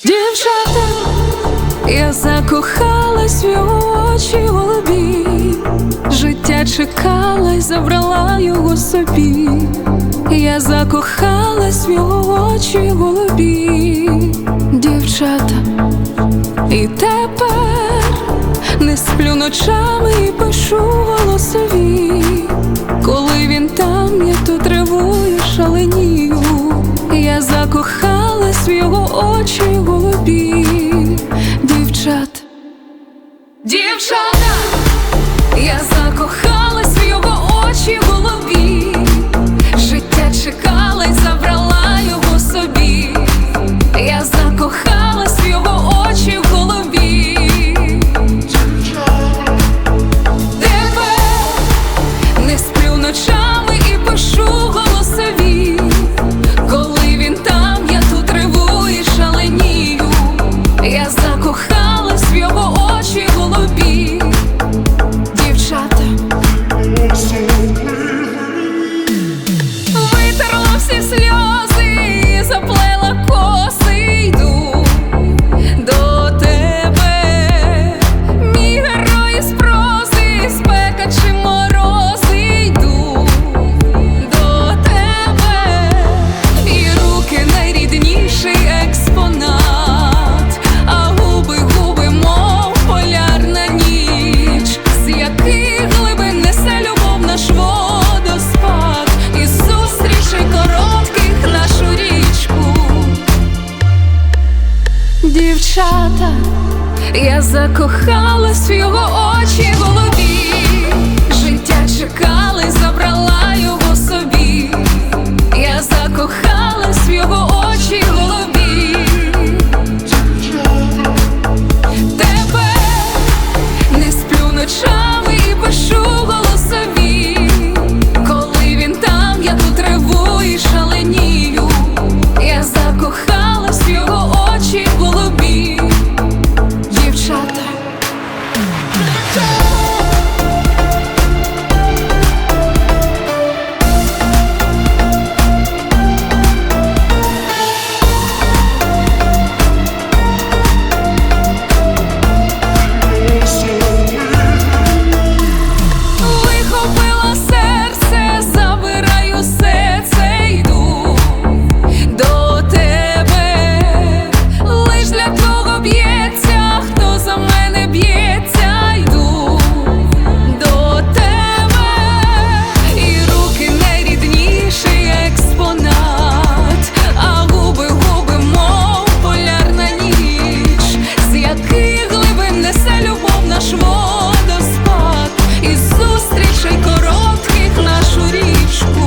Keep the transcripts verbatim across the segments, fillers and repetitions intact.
Дівчата, я закохалась в його очі голубі, життя чекала й забрала його собі. Я закохалась в його очі голубі, дівчата, і тепер не сплю ночами і пишу голосові. Коли він там, я тут реву і шаленію. Я закохалась в його очі голубі, дівчат. Дівчата, я закохалась в його очі голубі, життя чекала й забрала його собі. Я закохалась в його очі голубі. Тепер не сплю ночами і пишу голосові. Коли він там, я тут реву і шаленію. Я закохалась в його очі голубі, дівчата. Витерла всі сльози, заплела коси, йду до тебе, мій герой із прози, спека чи морози, йду до тебе, і руки найрідніший експонат, а губи, губи, мов полярна ніч, з яких глибин несе любов наш водоспад, із зустрічей коротких нашу річку. Дівчата, я закохалась в його очі голубі, життя чекала й забрала його собі. Я закохалась в його очі голубі. Тепер не сплю ночами і пишу голосові. Коли він там, я тут реву і шаленію. Я закохалась в його очі голубі, дівчата. Вихопила серце, забираю все це, йду до тебе. Лиш для того б'ється, хто за мене б'ється, йду до тебе, і руки найрідніший експонат, а губи, губи, мов полярна ніч, з яких глибин несе любов наш водоспад, із зустрічей коротких нашу річку.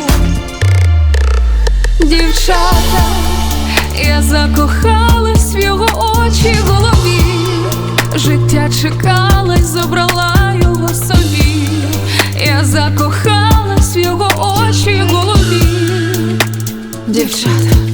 Дівчата, я закохалась в його очі голубі, життя чекала й забрала його собі. Я закохалась в його очі голубі, дівчата.